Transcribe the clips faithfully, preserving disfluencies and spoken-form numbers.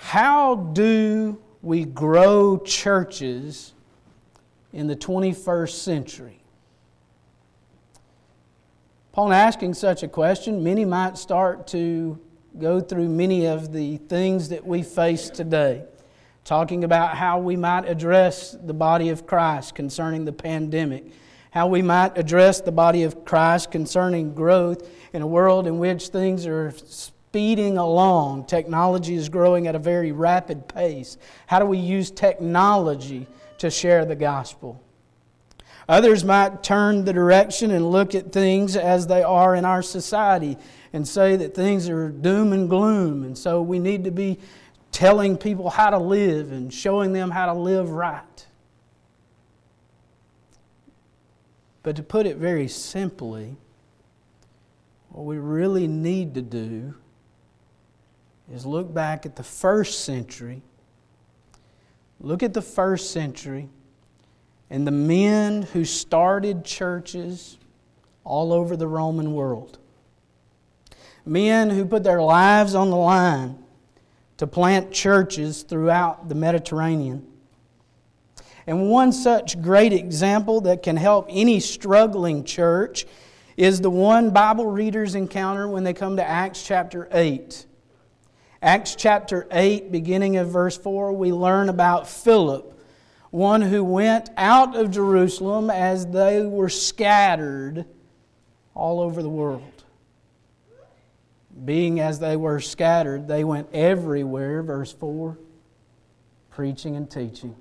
How do we grow churches in the twenty-first century? Upon asking such a question, many might start to go through many of the things that we face today, talking about how we might address the body of Christ concerning the pandemic, how we might address the body of Christ concerning growth in a world in which things are speeding along. Technology is growing at a very rapid pace. How do we use technology to share the gospel? Others might turn the direction and look at things as they are in our society and say that things are doom and gloom, and so we need to be telling people how to live and showing them how to live right. But to put it very simply, what we really need to do is look back at the first century, look at the first century and the men who started churches all over the Roman world. Men who put their lives on the line to plant churches throughout the Mediterranean. And one such great example that can help any struggling church is the one Bible readers encounter when they come to Acts chapter eight. Acts chapter eight, beginning of verse four, we learn about Philip, one who went out of Jerusalem as they were scattered all over the world. Being as they were scattered, they went everywhere, verse four, preaching and teaching.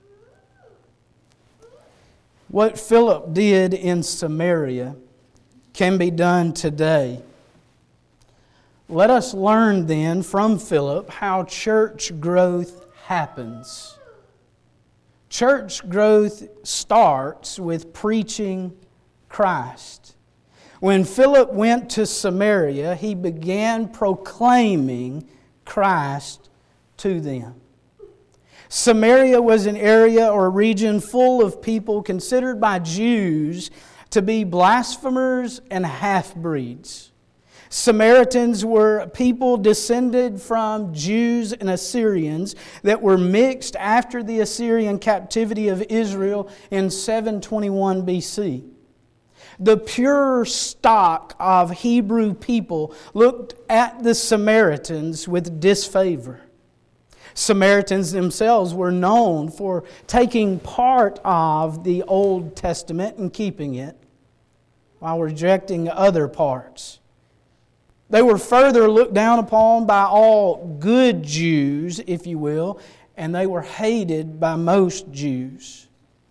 What Philip did in Samaria can be done today. Let us learn then from Philip how church growth happens. Church growth starts with preaching Christ. When Philip went to Samaria, he began proclaiming Christ to them. Samaria was an area or region full of people considered by Jews to be blasphemers and half-breeds. Samaritans were people descended from Jews and Assyrians that were mixed after the Assyrian captivity of Israel in seven twenty-one B C. The pure stock of Hebrew people looked at the Samaritans with disfavor. Samaritans themselves were known for taking part of the Old Testament and keeping it, while rejecting other parts. They were further looked down upon by all good Jews, if you will, and they were hated by most Jews.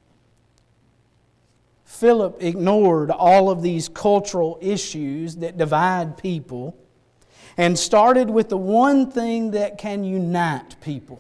Philip ignored all of these cultural issues that divide people and started with the one thing that can unite people.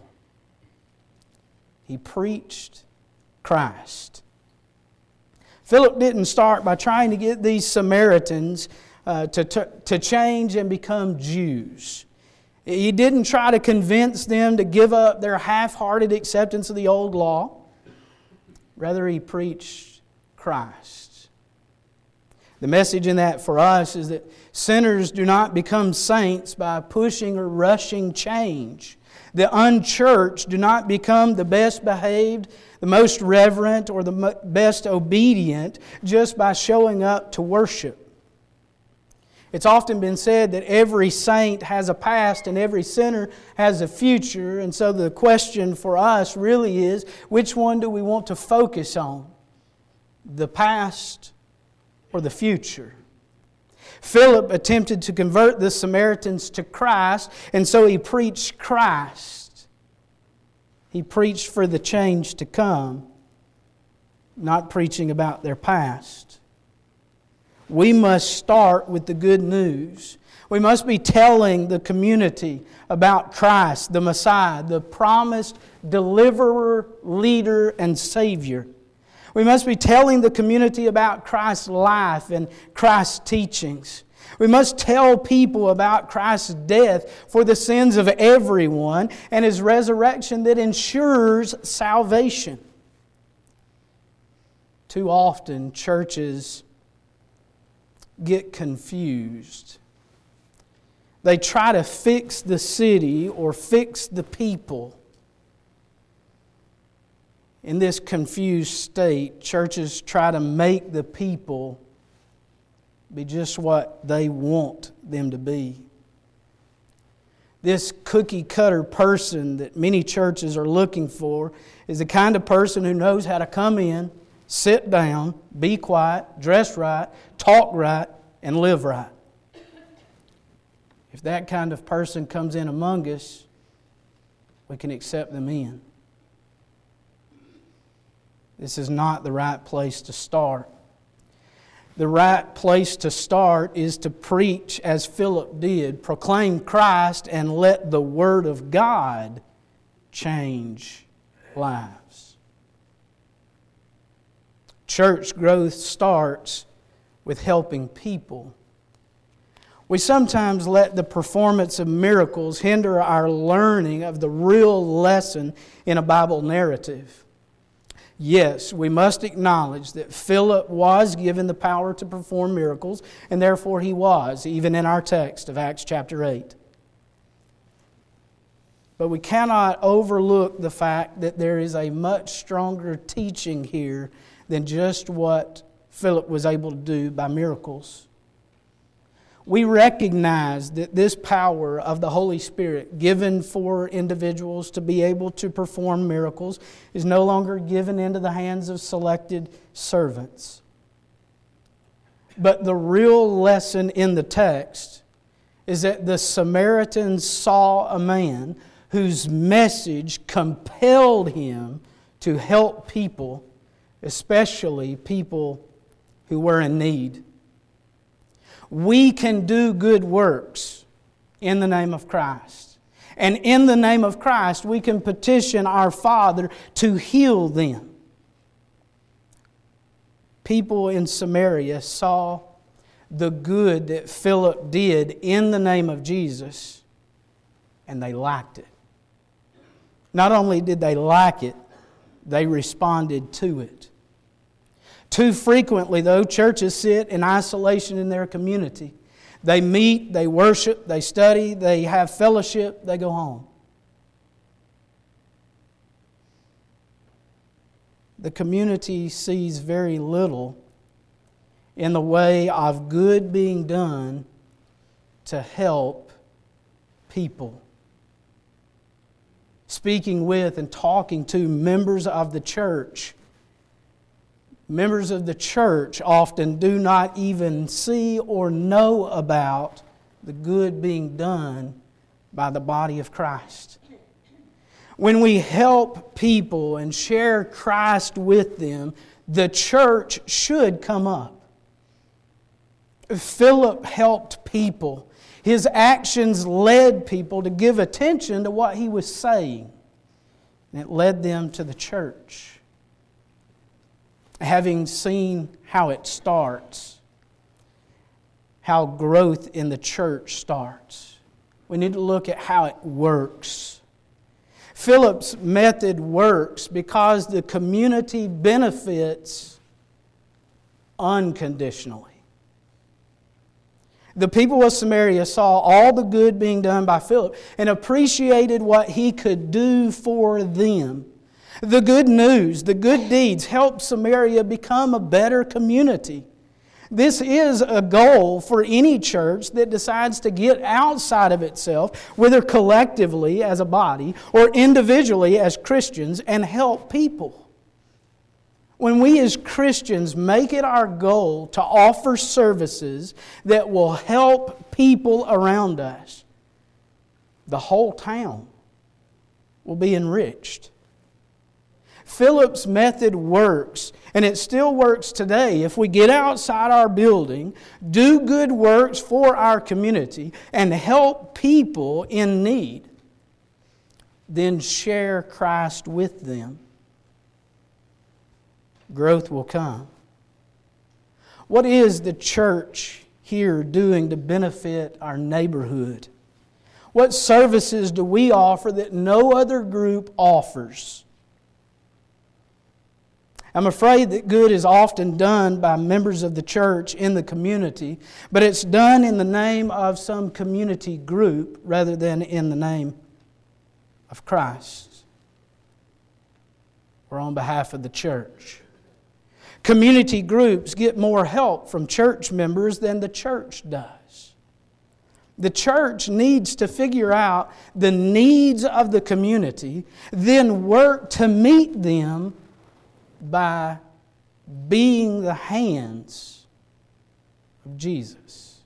He preached Christ. Philip didn't start by trying to get these Samaritans uh, to, to, to change and become Jews. He didn't try to convince them to give up their half-hearted acceptance of the old law. Rather, he preached Christ. The message in that for us is that sinners do not become saints by pushing or rushing change. The unchurched do not become the best behaved, the most reverent, or the best obedient just by showing up to worship. It's often been said that every saint has a past and every sinner has a future. And so the question for us really is, which one do we want to focus on? The past or the future? Philip attempted to convert the Samaritans to Christ, and so he preached Christ. He preached for the change to come, not preaching about their past. We must start with the good news. We must be telling the community about Christ, the Messiah, the promised deliverer, leader, and Savior. We must be telling the community about Christ's life and Christ's teachings. We must tell people about Christ's death for the sins of everyone and His resurrection that ensures salvation. Too often, churches get confused. They try to fix the city or fix the people. In this confused state, churches try to make the people be just what they want them to be. This cookie-cutter person that many churches are looking for is the kind of person who knows how to come in, sit down, be quiet, dress right, talk right, and live right. If that kind of person comes in among us, we can accept them in. This is not the right place to start. The right place to start is to preach as Philip did, proclaim Christ and let the Word of God change lives. Church growth starts with helping people. We sometimes let the performance of miracles hinder our learning of the real lesson in a Bible narrative. Yes, we must acknowledge that Philip was given the power to perform miracles, and therefore he was, even in our text of Acts chapter eight. But we cannot overlook the fact that there is a much stronger teaching here than just what Philip was able to do by miracles. We recognize that this power of the Holy Spirit given for individuals to be able to perform miracles is no longer given into the hands of selected servants. But the real lesson in the text is that the Samaritans saw a man whose message compelled him to help people, especially people who were in need. We can do good works in the name of Christ. And in the name of Christ, we can petition our Father to heal them. People in Samaria saw the good that Philip did in the name of Jesus, and they liked it. Not only did they like it, they responded to it. Too frequently, though, churches sit in isolation in their community. They meet, they worship, they study, they have fellowship, they go home. The community sees very little in the way of good being done to help people. Speaking with and talking to members of the church, Members of the church often do not even see or know about the good being done by the body of Christ. When we help people and share Christ with them, the church should come up. Philip helped people. His actions led people to give attention to what he was saying, and it led them to the church. Having seen how it starts, how growth in the church starts, we need to look at how it works. Philip's method works because the community benefits unconditionally. The people of Samaria saw all the good being done by Philip and appreciated what he could do for them. The good news, the good deeds helped Samaria become a better community. This is a goal for any church that decides to get outside of itself, whether collectively as a body or individually as Christians, and help people. When we as Christians make it our goal to offer services that will help people around us, the whole town will be enriched. Philip's method works, and it still works today. If we get outside our building, do good works for our community, and help people in need, then share Christ with them, growth will come. What is the church here doing to benefit our neighborhood? What services do we offer that no other group offers? I'm afraid that good is often done by members of the church in the community, but it's done in the name of some community group rather than in the name of Christ or on behalf of the church. Community groups get more help from church members than the church does. The church needs to figure out the needs of the community, then work to meet them by being the hands of Jesus.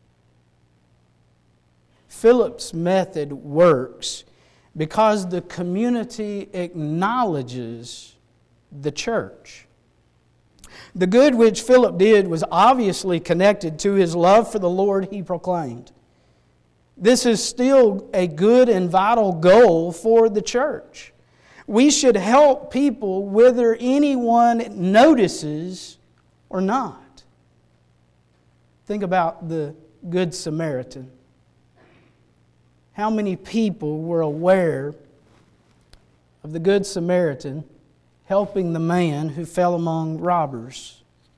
Philip's method works because the community acknowledges the church. The good which Philip did was obviously connected to his love for the Lord he proclaimed. This is still a good and vital goal for the church. We should help people whether anyone notices or not. Think about the Good Samaritan. How many people were aware of the Good Samaritan helping the man who fell among robbers?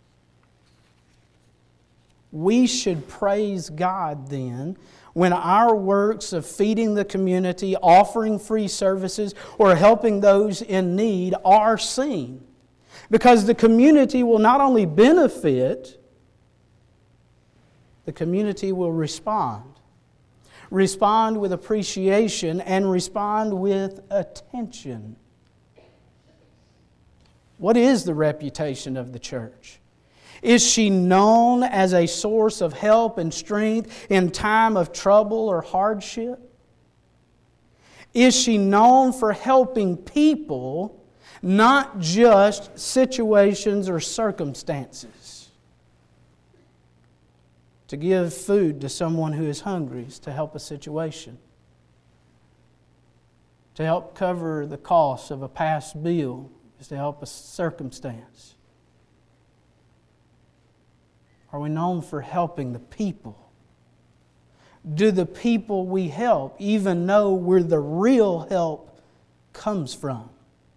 We should praise God then when our works of feeding the community, offering free services, or helping those in need are seen. Because the community will not only benefit, the community will respond. Respond with appreciation and respond with attention. What is the reputation of the church? Is she known as a source of help and strength in time of trouble or hardship? Is she known for helping people, not just situations or circumstances? To give food to someone who is hungry is to help a situation. To help cover the cost of a past bill is to help a circumstance. Are we known for helping the people? Do the people we help even know where the real help comes from?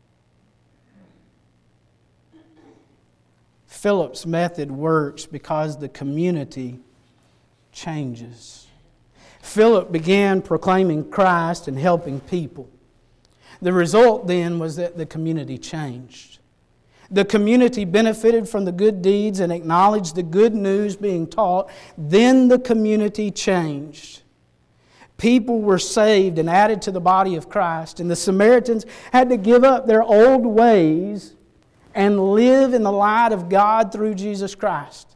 Philip's method works because the community changes. Philip began proclaiming Christ and helping people. The result then was that the community changed. The community benefited from the good deeds and acknowledged the good news being taught. Then the community changed. People were saved and added to the body of Christ, and the Samaritans had to give up their old ways and live in the light of God through Jesus Christ.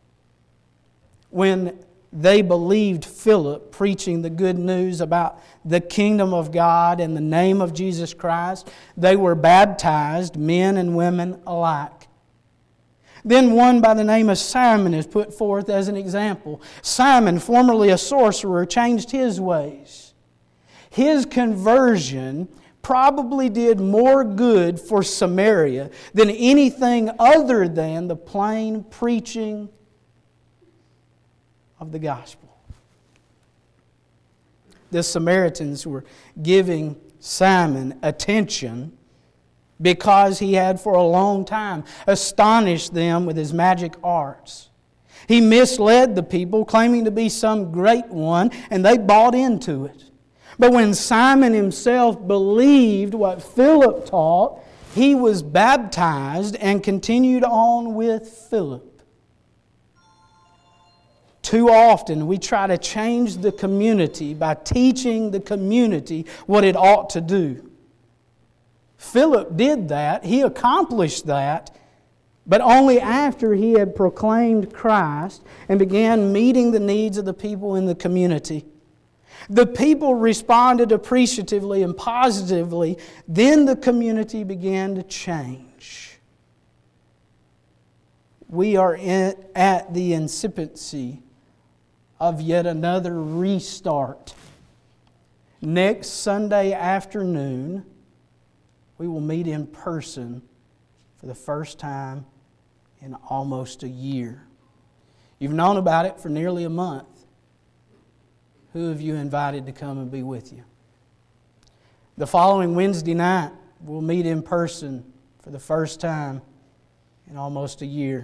When they believed Philip preaching the good news about the kingdom of God in the name of Jesus Christ, they were baptized, men and women alike. Then one by the name of Simon is put forth as an example. Simon, formerly a sorcerer, changed his ways. His conversion probably did more good for Samaria than anything other than the plain preaching of the gospel. The Samaritans were giving Simon attention because he had for a long time astonished them with his magic arts. He misled the people, claiming to be some great one, and they bought into it. But when Simon himself believed what Philip taught, he was baptized and continued on with Philip. Too often we try to change the community by teaching the community what it ought to do. Philip did that. He accomplished that, but only after he had proclaimed Christ and began meeting the needs of the people in the community. The people responded appreciatively and positively. Then the community began to change. We are in, at the incipiency of yet another restart. Next Sunday afternoon, we will meet in person for the first time in almost a year. You've known about it for nearly a month. Who have you invited to come and be with you? The following Wednesday night, we'll meet in person for the first time in almost a year.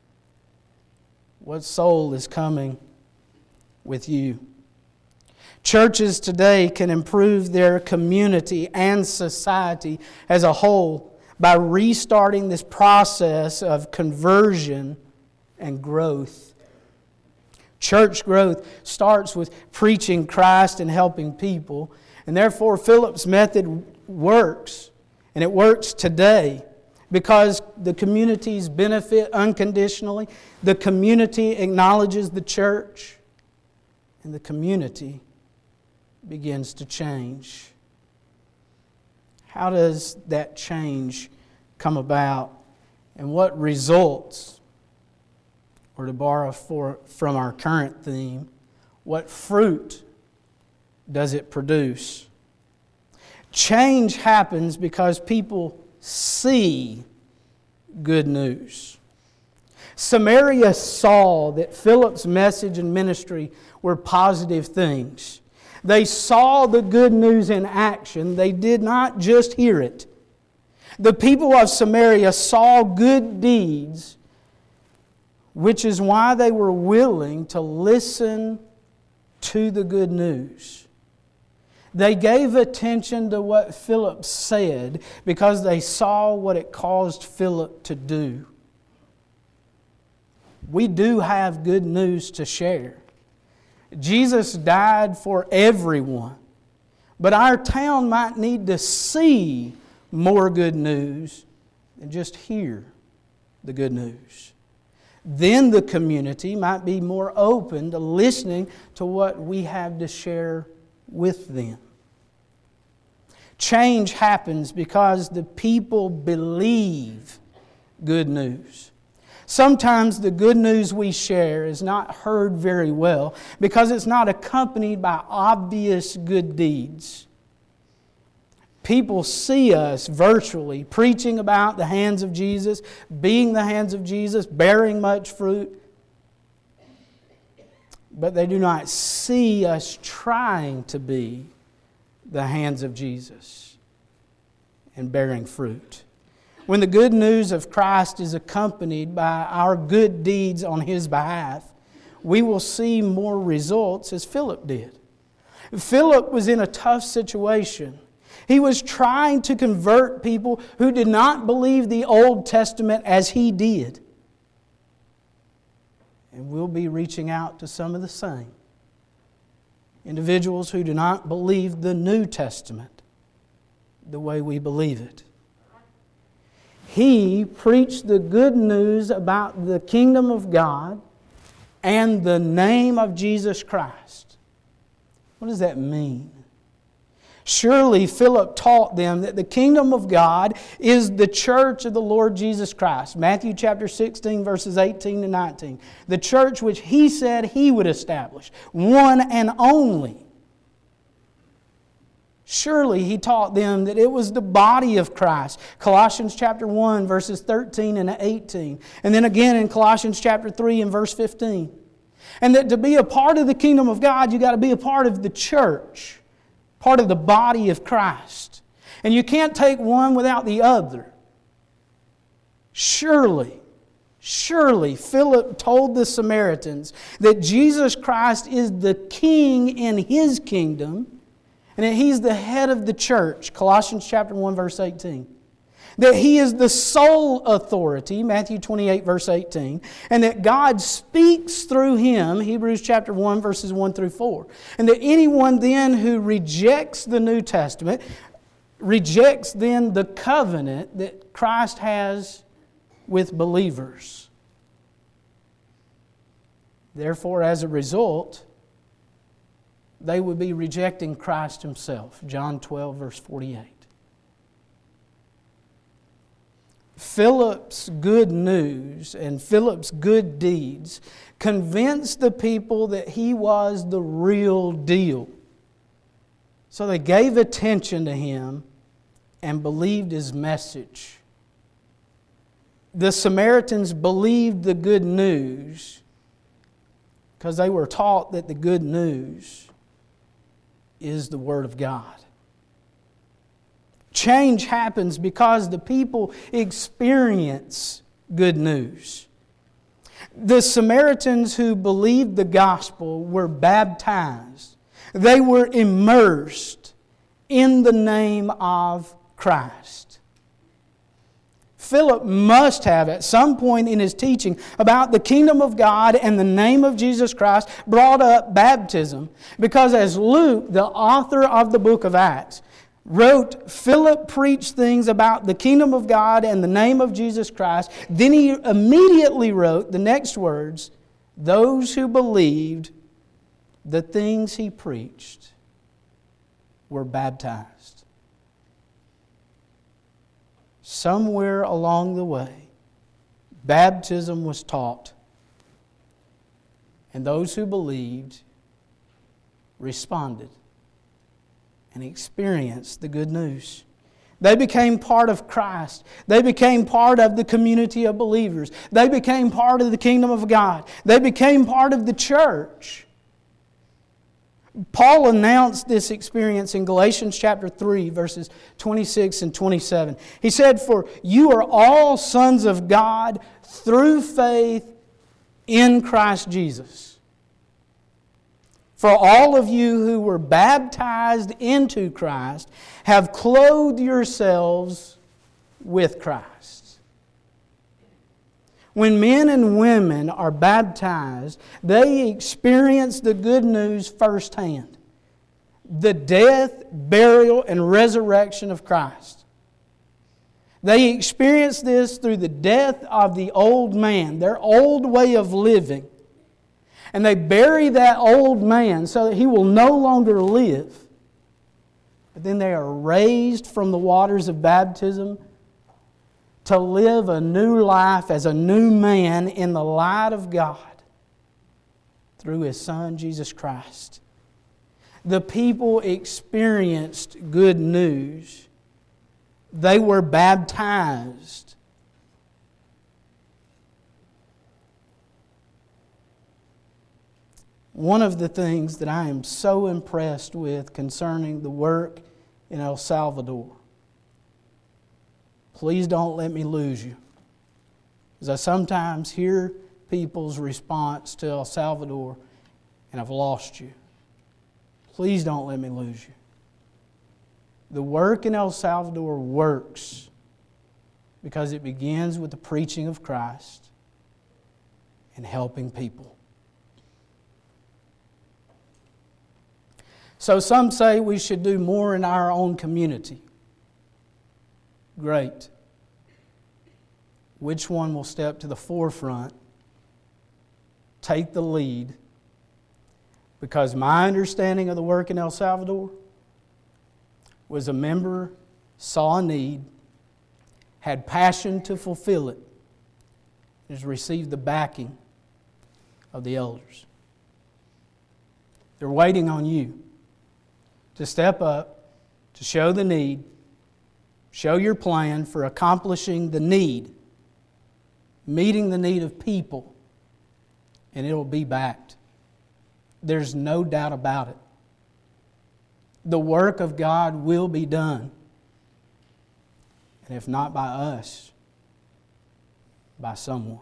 What soul is coming with you? Churches today can improve their community and society as a whole by restarting this process of conversion and growth. Church growth starts with preaching Christ and helping people, and therefore Philip's method works, and it works today because the communities benefit unconditionally, the community acknowledges the church, and the community begins to change. How does that change come about, and what results, or to borrow for, from our current theme, what fruit does it produce? Change happens because people see good news. Samaria saw that Philip's message and ministry were positive things. They saw the good news in action. They did not just hear it. The people of Samaria saw good deeds, which is why they were willing to listen to the good news. They gave attention to what Philip said because they saw what it caused Philip to do. We do have good news to share. Jesus died for everyone, but our town might need to see more good news than just hear the good news. Then the community might be more open to listening to what we have to share with them. Change happens because the people believe good news. Sometimes the good news we share is not heard very well because it's not accompanied by obvious good deeds. People see us virtually preaching about the hands of Jesus, being the hands of Jesus, bearing much fruit, but they do not see us trying to be the hands of Jesus and bearing fruit. When the good news of Christ is accompanied by our good deeds on His behalf, we will see more results as Philip did. Philip was in a tough situation. He was trying to convert people who did not believe the Old Testament as he did. And we'll be reaching out to some of the same. Individuals who do not believe the New Testament the way we believe it. He preached the good news about the kingdom of God and the name of Jesus Christ. What does that mean? Surely Philip taught them that the kingdom of God is the church of the Lord Jesus Christ. Matthew chapter sixteen, verses eighteen to nineteen. The church which He said He would establish. One and only. Surely He taught them that it was the body of Christ. Colossians chapter one, verses thirteen and eighteen. And then again in Colossians chapter three and verse fifteen. And that to be a part of the kingdom of God, you've got to be a part of the church. Part of the body of Christ. And you can't take one without the other. Surely, surely Philip told the Samaritans that Jesus Christ is the King in His kingdom and that He's the head of the church. Colossians chapter one, verse eighteen. That He is the sole authority, Matthew twenty-eight, verse eighteen, and that God speaks through Him, Hebrews chapter one, verses one through four. And that anyone then who rejects the New Testament, rejects then the covenant that Christ has with believers. Therefore, as a result, they would be rejecting Christ Himself. John twelve, verse forty-eight. Philip's good news and Philip's good deeds convinced the people that he was the real deal. So they gave attention to him and believed his message. The Samaritans believed the good news because they were taught that the good news is the Word of God. Change happens because the people experience good news. The Samaritans who believed the gospel were baptized. They were immersed in the name of Christ. Philip must have, at some point in his teaching about the kingdom of God and the name of Jesus Christ, brought up baptism. Because as Luke, the author of the book of Acts, wrote, Philip preached things about the kingdom of God and the name of Jesus Christ. Then he immediately wrote the next words, those who believed the things he preached were baptized. Somewhere along the way, baptism was taught, and those who believed responded and experienced the good news. They became part of Christ. They became part of the community of believers. They became part of the kingdom of God. They became part of the church. Paul announced this experience in Galatians chapter three, verses twenty-six and twenty-seven. He said, for you are all sons of God through faith in Christ Jesus. For all of you who were baptized into Christ have clothed yourselves with Christ. When men and women are baptized, they experience the good news firsthand. The death, burial, and resurrection of Christ. They experience this through the death of the old man, their old way of living. And they bury that old man so that he will no longer live. But then they are raised from the waters of baptism to live a new life as a new man in the light of God through His Son, Jesus Christ. The people experienced good news. They were baptized. One of the things that I am so impressed with concerning the work in El Salvador, please don't let me lose you, as I sometimes hear people's response to El Salvador, and I've lost you. Please don't let me lose you. The work in El Salvador works because it begins with the preaching of Christ and helping people. So some say we should do more in our own community. Great. Which one will step to the forefront, take the lead? Because my understanding of the work in El Salvador was a member saw a need, had passion to fulfill it, and has received the backing of the elders. They're waiting on you to step up, to show the need, show your plan for accomplishing the need, meeting the need of people, and it will be backed. There's no doubt about it. The work of God will be done. And if not by us, by someone.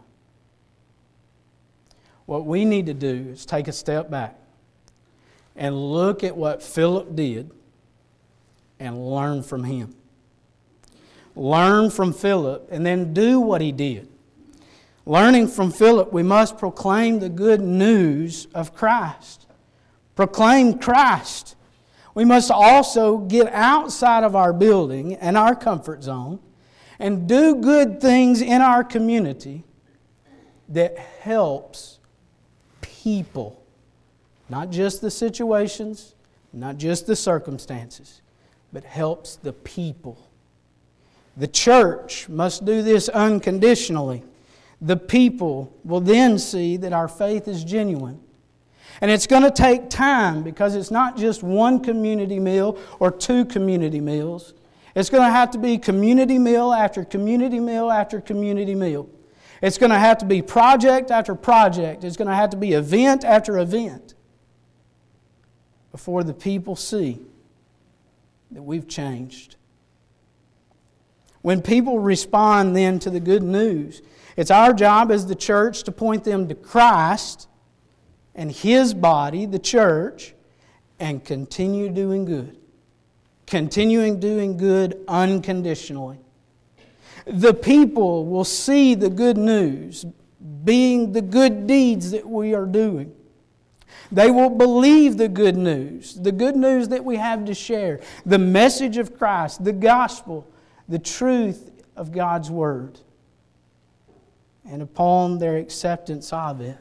What we need to do is take a step back and look at what Philip did and learn from him. Learn from Philip and then do what he did. Learning from Philip, we must proclaim the good news of Christ. Proclaim Christ. We must also get outside of our building and our comfort zone and do good things in our community that helps people. Not just the situations, not just the circumstances, but helps the people. The church must do this unconditionally. The people will then see that our faith is genuine. And it's going to take time because it's not just one community meal or two community meals. It's going to have to be community meal after community meal after community meal. It's going to have to be project after project. It's going to have to be event after event before the people see that we've changed. When people respond then to the good news, it's our job as the church to point them to Christ and His body, the church, and continue doing good. Continuing doing good unconditionally. The people will see the good news being the good deeds that we are doing. They will believe the good news, the good news that we have to share, the message of Christ, the gospel, the truth of God's Word. And upon their acceptance of it,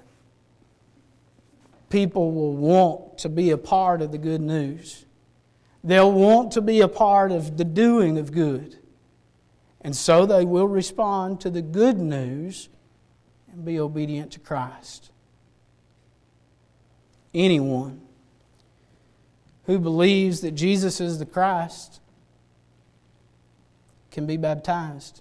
people will want to be a part of the good news. They'll want to be a part of the doing of good. And so they will respond to the good news and be obedient to Christ. Anyone who believes that Jesus is the Christ can be baptized.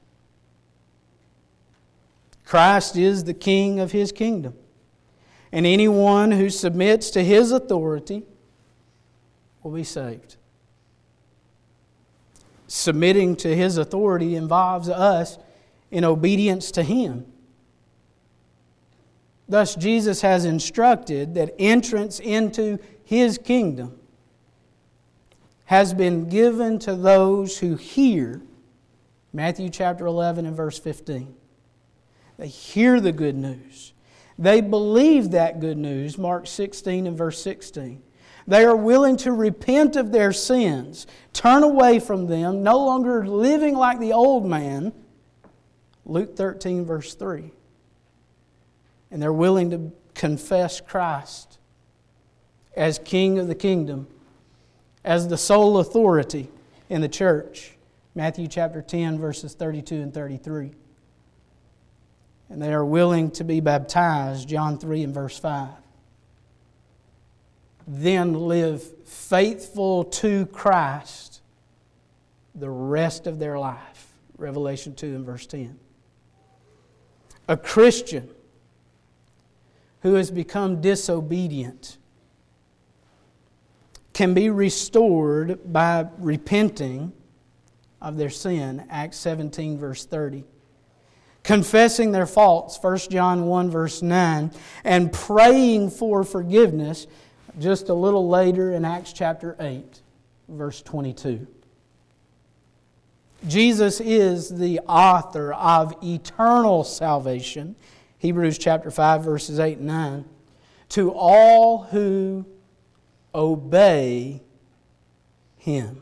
Christ is the King of His kingdom. And anyone who submits to His authority will be saved. Submitting to His authority involves us in obedience to Him. Thus, Jesus has instructed that entrance into His kingdom has been given to those who hear. Matthew chapter eleven and verse fifteen. They hear the good news. They believe that good news, Mark sixteen and verse sixteen. They are willing to repent of their sins, turn away from them, no longer living like the old man, Luke thirteen verse three. And they're willing to confess Christ as King of the kingdom, as the sole authority in the church, Matthew chapter ten verses thirty-two and thirty-three. And they are willing to be baptized, John three and verse five. Then live faithful to Christ the rest of their life, Revelation two and verse ten. A Christian who has become disobedient can be restored by repenting of their sin, Acts seventeen verse thirty. Confessing their faults, First John one verse nine, and praying for forgiveness just a little later in Acts chapter eight verse twenty-two. Jesus is the author of eternal salvation, Hebrews chapter five verses eight and nine, to all who obey Him.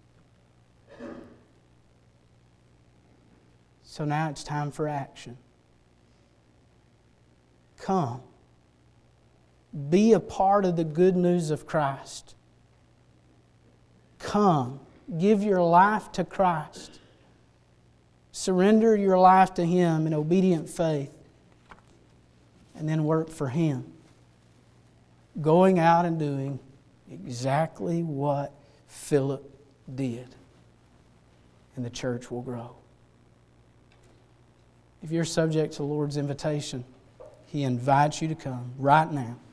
So now it's time for action. Come. Be a part of the good news of Christ. Come. Give your life to Christ. Surrender your life to Him in obedient faith. And then work for Him. Going out and doing exactly what Philip did. And the church will grow. If you're subject to the Lord's invitation, He invites you to come right now.